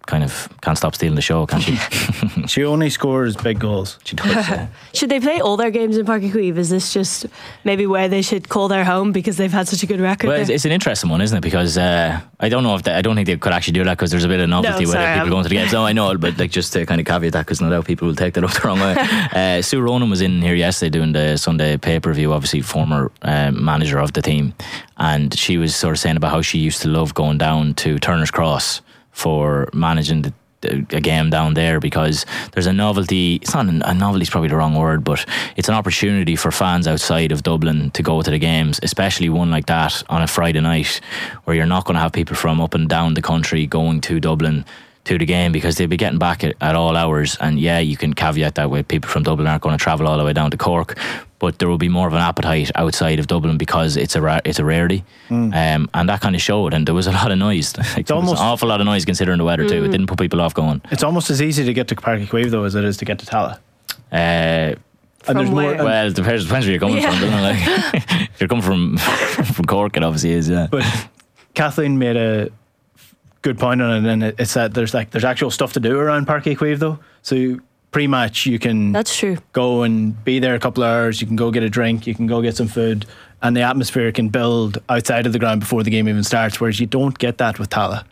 kind of can't stop stealing the show, can she?
She only scores big goals.
She does. Yeah.
Should they play all their games in Páirc Uí Chaoimh? Is this just maybe where they should call their home because they've had such a good record?
Well,
there?
it's, it's an interesting one, isn't it? Because uh, I don't know if they, I don't think they could actually do that because there's a bit of novelty
No,
with
sorry,
it, people
I'm-
going to the games. No, I know, but like just to kind of caveat that because no doubt people will take that up the wrong way. Uh, Sue Ronan was in here yesterday doing the Sunday pay per view. Obviously, former um, manager of the team, and she was sort of saying about how she used to love going down to Turner's Cross for managing the a game down there because there's a novelty. It's not a novelty is probably the wrong word, but it's an opportunity for fans outside of Dublin to go to the games, especially one like that on a Friday night where you're not going to have people from up and down the country going to Dublin to the game because they'll be getting back at, at all hours. And yeah, you can caveat that with people from Dublin aren't going to travel all the way down to Cork, but there will be more of an appetite outside of Dublin because it's a ra- it's a rarity. Mm. um, and that kind of showed, and there was a lot of noise. Like, there was an awful lot of noise considering the weather mm. too. It didn't put people off going.
It's almost as easy to get to Páirc Uí Chaoimh though as it is to get to Tala.
Uh,
From
and
where?
more,
well, it depends, depends where you're coming
Yeah.
from, doesn't it? Like, if you're coming from from Cork, it obviously is. Yeah.
But Kathleen made a good point on it, and it- it's that there's like there's actual stuff to do around Páirc Uí Chaoimh though. So pre-match you can
That's true.
go and be there a couple of hours. You can go get a drink. You can go get some food, and the atmosphere can build outside of the ground before the game even starts. Whereas you don't get that with Tala,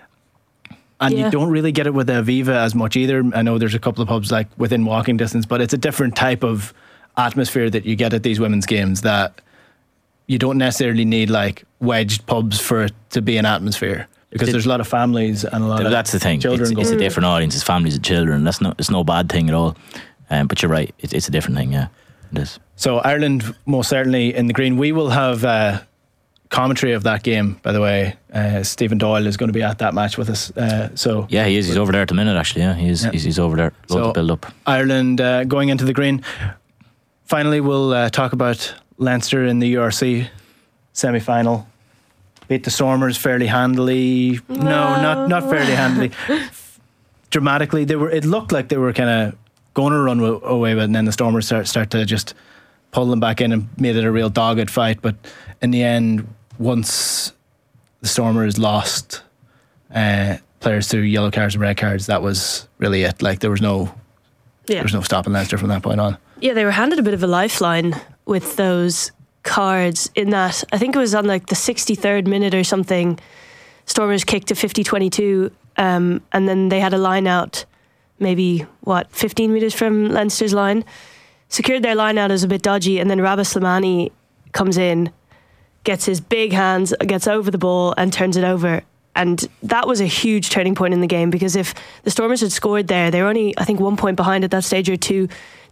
and
Yeah.
you don't really get it with Aviva as much either. I know there's a couple of pubs like within walking distance, but it's a different type of atmosphere that you get at these women's games that you don't necessarily need like wedged pubs for it to be an atmosphere. Because
It-
there's a lot of families and a lot of
That's the thing.
children
It's, it's a
going.
different audience. It's families and children. That's no, it's no bad thing at all. Um, but you're right. It, it's a different thing. Yeah, it is.
So Ireland most certainly in the green. We will have uh, commentary of that game. By the way, uh, Stephen Doyle is going to be at that match with us. Uh, so
Yeah, he is. He's over there at the minute. Actually, yeah, he is.
Yeah.
He's, he's over there. Loads
So-
to build up.
Ireland uh, going into the green. Finally, we'll uh, talk about Leinster in the U R C semi-final. Beat the Stormers fairly handily. No,
No.
not not fairly handily. Dramatically, they were. It looked like they were kind of going to run w- away with it, and then the Stormers start, start to just pull them back in and made it a real dogged fight. But in the end, once the Stormers lost uh, players through yellow cards and red cards, that was really it. Like there was no,
Yeah.
there was no stopping Leinster from that point on.
Yeah, they were handed a bit of a lifeline with those cards in that I think it was on like the sixty-third minute or something. Stormers kicked to fifty twenty-two, um, and then they had a line out maybe what fifteen metres from Leinster's line, secured their line out as a bit dodgy, and then Rabah Slimani comes in, gets his big hands, gets over the ball and turns it over. And that was a huge turning point in the game because if the Stormers had scored there, they were only I think one point behind at that stage or two.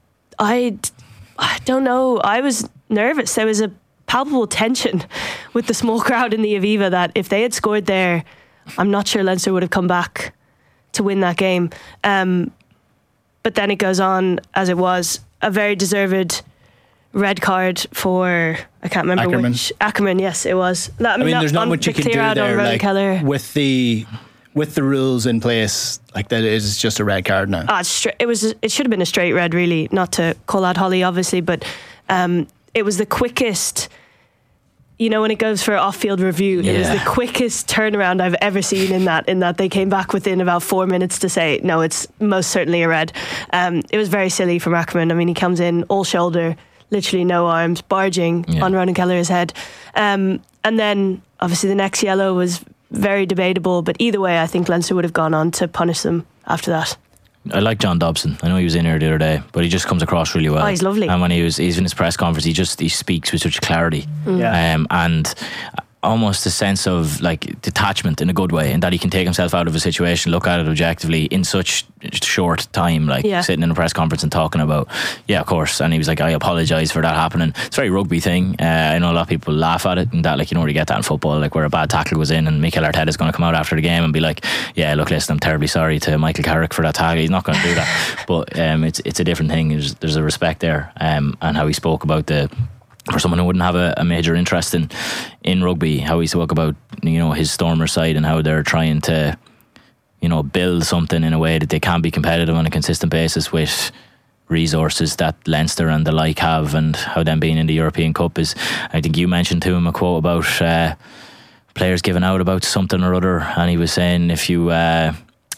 I, I don't know. I was nervous. There was a palpable tension with the small crowd in the Aviva that if they had scored there, I'm not sure Leinster would have come back to win that game. Um, but then it goes on as it was. A very deserved red card for, I can't remember
Ackerman.
which. Ackerman, yes, it was. That, I
I
mean,
mean,
that-
there's not
on
much you
the
can do
clear out on
there.
Ronan
Like
Kelleher.
with the with the rules in place, like that is just a red card now.
Ah, it's stra- it was. It should have been a straight red, really. Not to call out Holly, obviously, but um, it was the quickest. You know, when it goes for off-field review, it was
Yeah.
the quickest turnaround I've ever seen in that. In that they came back within about four minutes to say, no, it's most certainly a red. Um, it was very silly from Ackerman. I mean, he comes in all shoulder, literally no arms, barging
Yeah.
on Ronan Kelleher's head, um, and then obviously the next yellow was very debatable. But either way, I think Leinster would have gone on to punish them after that.
I like John Dobson. I know he was in here the other day, but he just comes across really well.
Oh, he's lovely.
And when he was, he's in his press conference, he just he speaks with such clarity,
Yeah.
um, and almost a sense of like detachment in a good way, in that he can take himself out of a situation, look at it objectively in such short time, like
Yeah.
sitting in a press conference and talking about, yeah, of course. And he was like, I apologise for that happening. It's a very rugby thing. Uh, I know a lot of people laugh at it, and that like you don't really get that in football, like where a bad tackle goes in and Mikel Arteta is going to come out after the game and be like, yeah, look, listen, I'm terribly sorry to Michael Carrick for that tackle. He's not going to do that. But um, it's it's a different thing. There's, there's a respect there, um, and how he spoke about the. For someone who wouldn't have a, a major interest in, in rugby, how he spoke about, you know, his Stormer side and how they're trying to, you know, build something in a way that they can be competitive on a consistent basis with resources that Leinster and the like have, and how them being in the European Cup is. I think you mentioned to him a quote about uh, players giving out about something or other, and he was saying if you uh,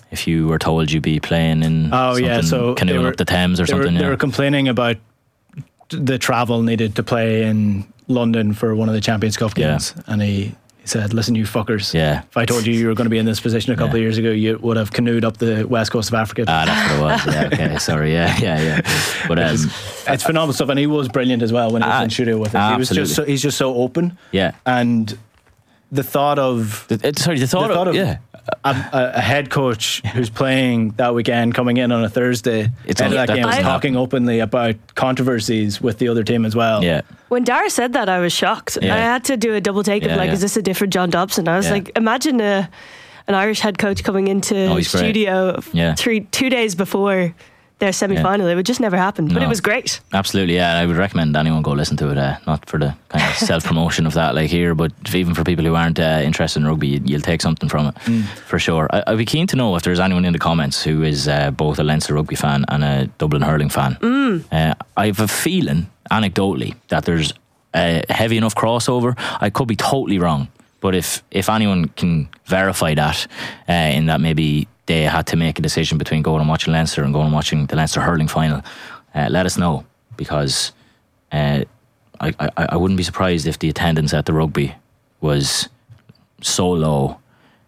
if you were told you'd be playing in
Oh
something
yeah, so they
canoeing
were-
up the Thames or
they were,
something.
They
yeah.
were complaining about the travel needed to play in London for one of the Champions Cup
Yeah.
games, and he, he said, "Listen, you fuckers.
Yeah.
If I told you you were going to be in this position a couple
Yeah.
of years ago, you would have canoed up the west coast of Africa."
Ah, that's what it was. Yeah, okay, sorry. Yeah, yeah, yeah. But um,
It's phenomenal stuff, and he was brilliant as well when he was
Ah,
in studio with us. He was
absolutely.
just so, he's just so open,
yeah.
and the thought of
The, it, sorry, the thought,
the thought
of,
of
yeah.
a, a, a head coach who's playing that weekend, coming in on a Thursday,
It's
end of
un-
that
that
game,
doesn't
talking openly about controversies with the other team as well.
Yeah.
When Dara said that, I was shocked.
Yeah.
I had to do a double take
Yeah,
of like,
yeah.
is this a different John Dobson? I was
Yeah.
like, imagine a, an Irish head coach coming into
Oh, he's great.
studio
Yeah.
three two days before their semi final. It would just never happen. But
No.
it was great.
Absolutely, yeah. I would recommend anyone go listen to it. Uh, not for the kind of self promotion of that, like here, but even for people who aren't uh, interested in rugby, you, you'll take something from it for sure. I, I'd be keen to know if there's anyone in the comments who is uh, both a Leinster rugby fan and a Dublin hurling fan. Uh, I have a feeling, anecdotally, that there's a heavy enough crossover. I could be totally wrong, but if if anyone can verify that, uh, in that maybe they had to make a decision between going and watching Leinster and going and watching the Leinster hurling final, uh, let us know, because uh, I, I, I wouldn't be surprised if the attendance at the rugby was so low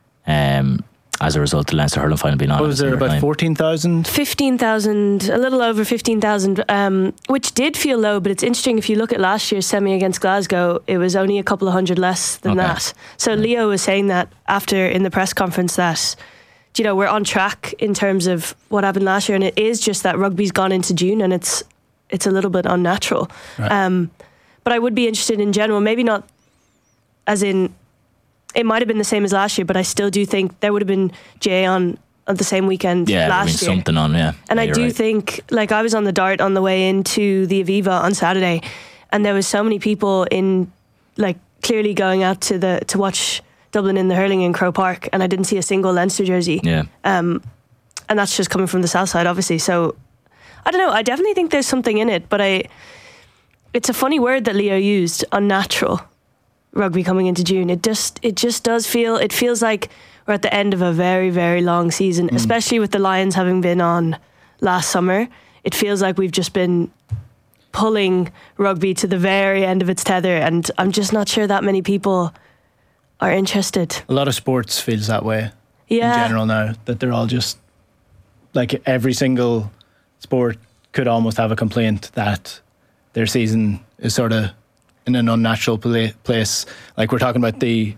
um, as a result of the Leinster hurling final being on.
What
at
was
a
there,
similar
about
time.
fourteen thousand?
fifteen thousand, a little over fifteen thousand, um, which did feel low, but it's interesting if you look at last year's semi against Glasgow, it was only a couple of hundred less than
Okay.
that. So Leo was saying that after in the press conference that, you know, we're on track in terms of what happened last year, and it is just that rugby's gone into June and it's it's a little bit unnatural.
Right.
Um, but I would be interested in general, maybe not as in, it might have been the same as last year, but I still do think there would have been Jay on, on the same weekend
Yeah, I mean
last year.
something on, yeah.
And
Yeah,
I
you're
do
right.
think, like, I was on the Dart on the way into the Aviva on Saturday, and there was so many people in, like, clearly going out to the to watch Dublin in the hurling in Croke Park, and I didn't see a single Leinster jersey.
Yeah.
Um, and that's just coming from the south side, obviously. So I don't know. I definitely think there's something in it, but I. It's a funny word that Leo used, unnatural. Rugby coming into June. It just it just does feel. It feels like we're at the end of a very very long season,
Mm.
especially with the Lions having been on last summer. It feels like we've just been pulling rugby to the very end of its tether, and I'm just not sure that many people are interested.
A lot of sports feels that way
Yeah.
in general now, that they're all just like every single sport could almost have a complaint that their season is sort of in an unnatural pla- place. Like we're talking about the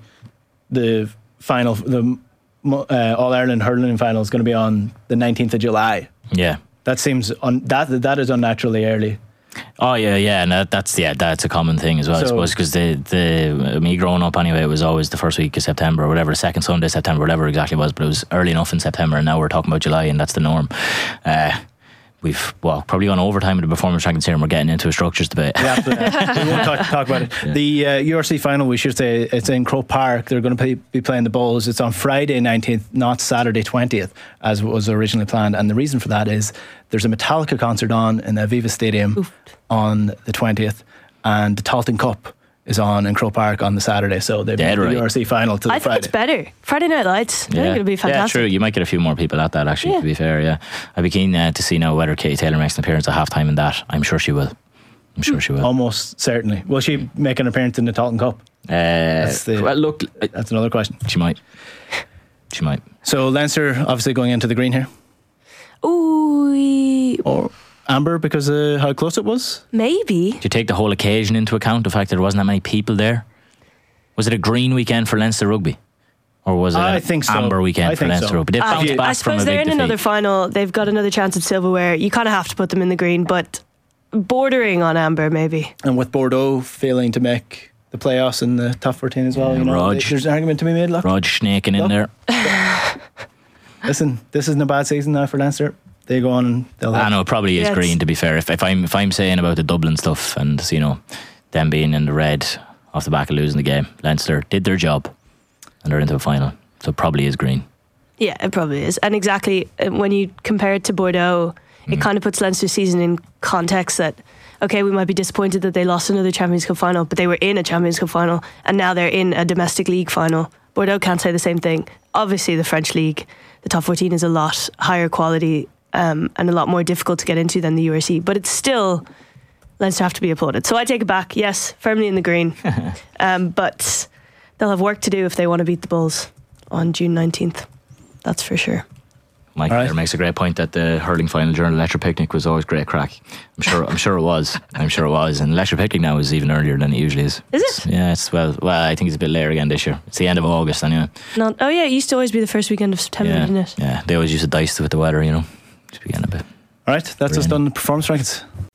the final, the uh, All Ireland hurling final is going to be on the nineteenth of July.
Yeah.
That seems un- that that is unnaturally early.
Oh yeah, yeah, and that, that's yeah, that's a common thing as well, I
So-
suppose, because the the me growing up anyway, it was always the first week of September or whatever, the second Sunday of September, whatever exactly it was, but it was early enough in September, and now we're talking about July, and that's the norm. Uh, we've well probably gone overtime with the performance rankings here, and we're getting into a structures debate.
Yeah, but, uh, we won't talk, talk about it. The uh, U R C final, we should say, it's in Croke Park. They're going to play, be playing the Bulls. It's on Friday nineteenth, not Saturday twentieth, as was originally planned. And the reason for that is there's a Metallica concert on in the Aviva Stadium
Oof.
on the twentieth, and the Talton Cup is on in Croke Park on the Saturday. So they've
Dead
moved the
right.
U R C final to the
I think
Friday.
it's better. Friday Night Lights. I think it'll be fantastic.
Yeah, true. You might get a few more people at that, actually,
Yeah.
to be fair, yeah. I'd be keen uh, to see now whether Katie Taylor makes an appearance at halftime in that. I'm sure she will. I'm sure she will.
Almost certainly. Will she make an appearance in the Talton Cup?
Uh,
the-
well, look, uh,
That's another question.
she might. She might.
So Leinster obviously going into the green here.
Ooh,
Or Amber because of how close it was?
maybe.
Do you take the whole occasion into account, the fact that there wasn't that many people there? Was it a green weekend for Leinster rugby? Or was it
I
an
think so.
amber weekend
I
for
think
Leinster
so.
rugby? They
I,
bounced back
I
from
suppose
a
they're
big
in another
defeat.
final. They've got another chance of silverware. You kind of have to put them in the green, but bordering on amber, maybe.
And with Bordeaux failing to make the playoffs in the top fourteen as well,
Yeah,
you know,
Rog.
there's an argument to be made. Look,
Rog snaking in
Look.
there.
listen, this isn't a bad season now for Leinster. They go on and they'll.
I know it probably is
Yeah,
green,
it's-
to be fair. If, if I'm if I'm saying about the Dublin stuff and, you know, them being in the red off the back of losing the game, Leinster did their job and they're into a final. So it probably is green.
Yeah, it probably is. And exactly uh, when you compare it to Bordeaux, it kind of puts Leinster's season in context that, okay, we might be disappointed that they lost another Champions Cup final, but they were in a Champions Cup final and now they're in a domestic league final Bordeaux can't say the same thing. Obviously, the French league, the top fourteen, is a lot higher quality um, and a lot more difficult to get into than the U R C. But it's still, Leinster have to be applauded. So I take it back. Yes, firmly in the green. um, but they'll have work to do if they want to beat the Bulls on June nineteenth. That's for sure.
Mike
All right.
there makes a great point that the hurling final during Electric Picnic was always great crack. I'm sure. I'm sure it was. I'm sure it was. And Electric Picnic now is even earlier than it usually is.
Is it?
It's- yeah. It's well. Well, I think it's a bit later again this year. It's the end of August anyway.
Not, oh, yeah, it used to always be the first weekend of September,
Yeah.
didn't it?
Yeah. They always used to dice with the weather, you know. Just be getting a bit.
All right, that's us
Brilliant.
done the performance rankings.